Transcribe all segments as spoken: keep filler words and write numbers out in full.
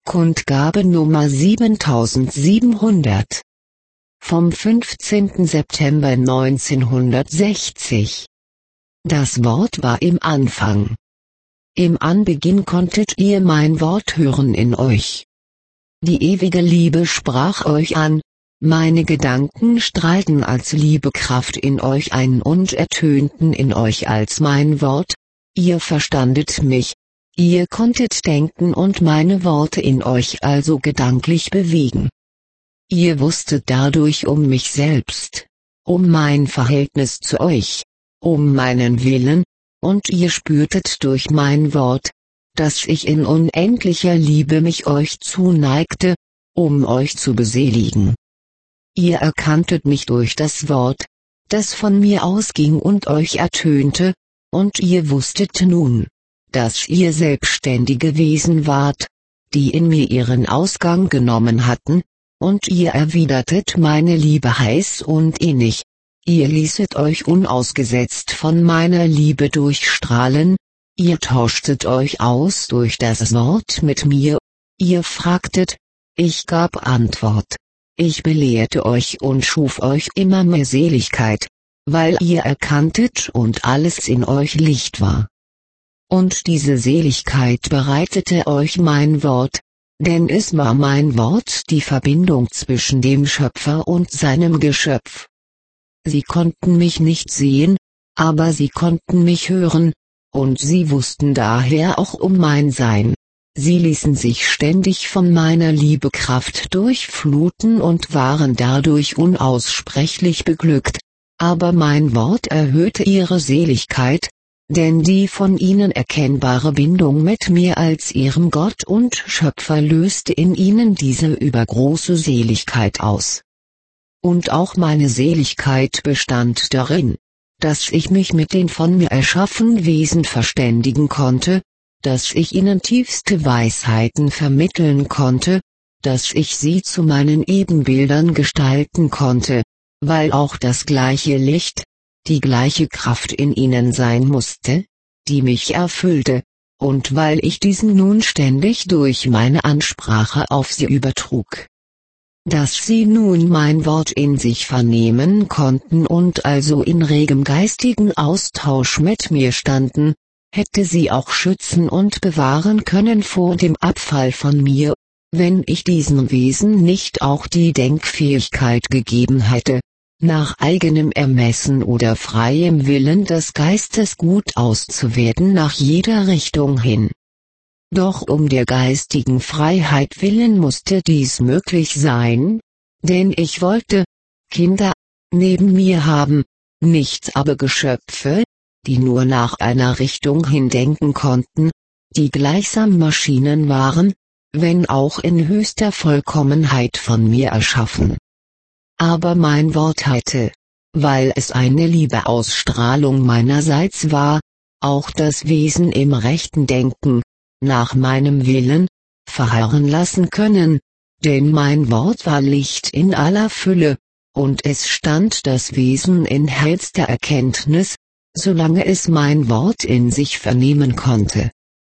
Kundgabe Nummer siebentausendsiebenhundert vom fünfzehnten September neunzehnhundertsechzig. Das Wort war im Anfang. Im Anbeginn konntet ihr mein Wort hören in euch. Die ewige Liebe sprach euch an, meine Gedanken strahlten als Liebekraft in euch ein und ertönten in euch als mein Wort, ihr verstandet mich, ihr konntet denken und meine Worte in euch also gedanklich bewegen. Ihr wusstet dadurch um mich selbst, um mein Verhältnis zu euch, um meinen Willen, und ihr spürtet durch mein Wort, dass ich in unendlicher Liebe mich euch zuneigte, um euch zu beseligen. Ihr erkanntet mich durch das Wort, das von mir ausging und euch ertönte, und ihr wusstet nun, dass ihr selbstständige Wesen wart, die in mir ihren Ausgang genommen hatten, und ihr erwidertet meine Liebe heiß und innig, ihr ließet euch unausgesetzt von meiner Liebe durchstrahlen, ihr tauschtet euch aus durch das Wort mit mir, ihr fragtet, ich gab Antwort, ich belehrte euch und schuf euch immer mehr Seligkeit, weil ihr erkanntet und alles in euch Licht war. Und diese Seligkeit bereitete euch mein Wort, denn es war mein Wort die Verbindung zwischen dem Schöpfer und seinem Geschöpf. Sie konnten mich nicht sehen, aber sie konnten mich hören, und sie wussten daher auch um mein Sein. Sie ließen sich ständig von meiner Liebekraft durchfluten und waren dadurch unaussprechlich beglückt, aber mein Wort erhöhte ihre Seligkeit, denn die von ihnen erkennbare Bindung mit mir als ihrem Gott und Schöpfer löste in ihnen diese übergroße Seligkeit aus. Und auch meine Seligkeit bestand darin, dass ich mich mit den von mir erschaffenen Wesen verständigen konnte, dass ich ihnen tiefste Weisheiten vermitteln konnte, dass ich sie zu meinen Ebenbildern gestalten konnte, weil auch das gleiche Licht, die gleiche Kraft in ihnen sein musste, die mich erfüllte, und weil ich diesen nun ständig durch meine Ansprache auf sie übertrug. Dass sie nun mein Wort in sich vernehmen konnten und also in regem geistigen Austausch mit mir standen, hätte sie auch schützen und bewahren können vor dem Abfall von mir, wenn ich diesen Wesen nicht auch die Denkfähigkeit gegeben hätte, nach eigenem Ermessen oder freiem Willen des Geistes gut auszuwerten nach jeder Richtung hin. Doch um der geistigen Freiheit willen musste dies möglich sein, denn ich wollte Kinder neben mir haben, nicht aber Geschöpfe, die nur nach einer Richtung hin denken konnten, die gleichsam Maschinen waren, wenn auch in höchster Vollkommenheit von mir erschaffen. Aber mein Wort hatte, weil es eine Liebeausstrahlung meinerseits war, auch das Wesen im rechten Denken, nach meinem Willen, verharren lassen können, denn mein Wort war Licht in aller Fülle, und es stand das Wesen in hellster Erkenntnis, solange es mein Wort in sich vernehmen konnte.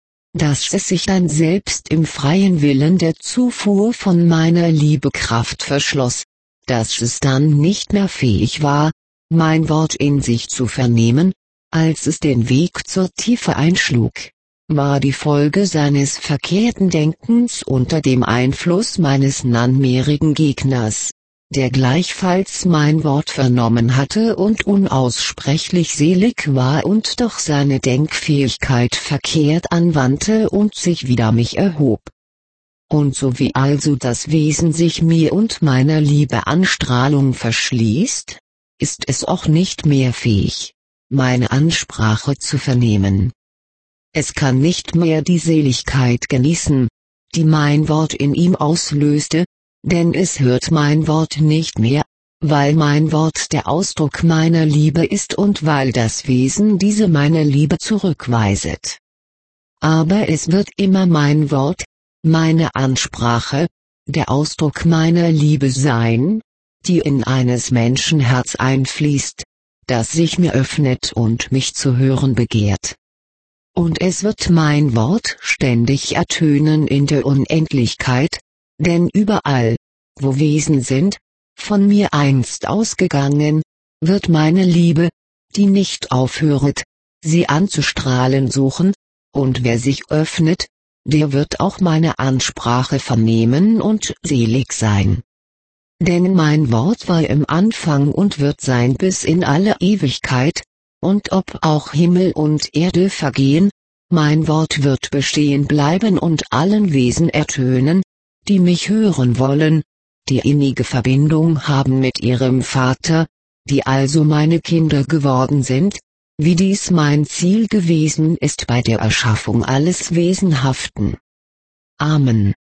Dass es sich dann selbst im freien Willen der Zufuhr von meiner Liebekraft verschloss, dass es dann nicht mehr fähig war, mein Wort in sich zu vernehmen, als es den Weg zur Tiefe einschlug, war die Folge seines verkehrten Denkens unter dem Einfluss meines nunmehrigen Gegners, der gleichfalls mein Wort vernommen hatte und unaussprechlich selig war und doch seine Denkfähigkeit verkehrt anwandte und sich wider mich erhob. Und so wie also das Wesen sich mir und meiner Liebe Anstrahlung verschließt, ist es auch nicht mehr fähig, meine Ansprache zu vernehmen. Es kann nicht mehr die Seligkeit genießen, die mein Wort in ihm auslöste, denn es hört mein Wort nicht mehr, weil mein Wort der Ausdruck meiner Liebe ist und weil das Wesen diese meine Liebe zurückweiset. Aber es wird immer mein Wort, meine Ansprache, der Ausdruck meiner Liebe sein, die in eines Menschen Herz einfließt, das sich mir öffnet und mich zu hören begehrt. und es wird mein Wort ständig ertönen in der Unendlichkeit, denn überall, wo Wesen sind, von mir einst ausgegangen, wird meine Liebe, die nicht aufhöret, sie anzustrahlen suchen, und wer sich öffnet, der wird auch meine Ansprache vernehmen und selig sein. Denn mein Wort war im Anfang und wird sein bis in alle Ewigkeit, und ob auch Himmel und Erde vergehen, mein Wort wird bestehen bleiben und allen Wesen ertönen, die mich hören wollen, die innige Verbindung haben mit ihrem Vater, die also meine Kinder geworden sind, wie dies mein Ziel gewesen ist bei der Erschaffung alles Wesenhaften. Amen.